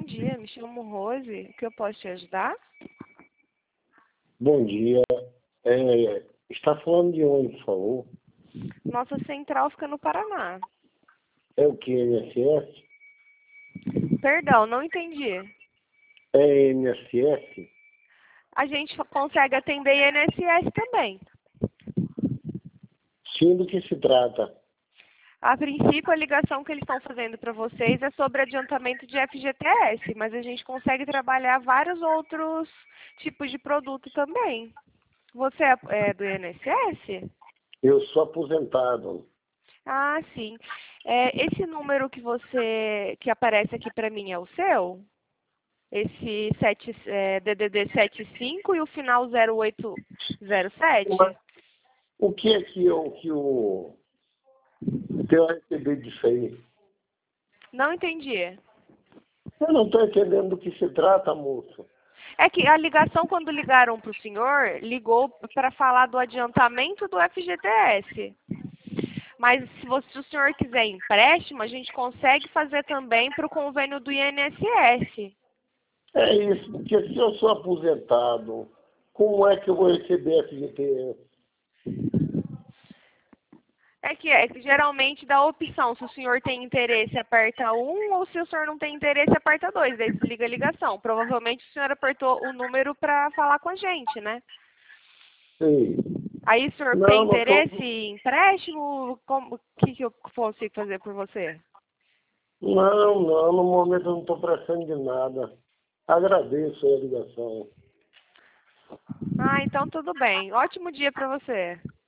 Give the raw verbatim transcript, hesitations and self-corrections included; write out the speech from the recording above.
dia, me chamo Rose. O que eu posso te ajudar? Bom dia. É, está falando de onde, por favor? Nossa central fica no Paraná. É o que, N S S? Perdão, não entendi. É N S S? A gente consegue atender I N S S também. Sim, do que se trata? A princípio, a ligação que eles estão fazendo para vocês é sobre adiantamento de F G T S, mas a gente consegue trabalhar vários outros tipos de produto também. Você é é do I N S S? Eu sou aposentado. Ah, sim. É, esse número que você que aparece aqui para mim é o seu? Esse sete, é, D D D setenta e cinco e o final zero oito zero sete? O que é que eu, que o que eu recebi disso aí? Não entendi. Eu não estou entendendo do que se trata, moço. É que a ligação, quando ligaram para o senhor, ligou para falar do adiantamento do F G T S. Mas se, você, se o senhor quiser empréstimo, a gente consegue fazer também para o convênio do I N S S. É isso, porque se eu sou aposentado, como é que eu vou receber F G T S? É que, é que geralmente dá a opção, se o senhor tem interesse, aperta um, ou se o senhor não tem interesse, aperta dois, daí desliga a ligação. Provavelmente o senhor apertou o número para falar com a gente, né? Sim. Aí o senhor tem Não, não interesse estou. em empréstimo? Como, o que, que eu consigo fazer por você? Não, não, no momento eu não estou prestando de nada. Agradeço a ligação. Ah, então tudo bem. Ótimo dia para você.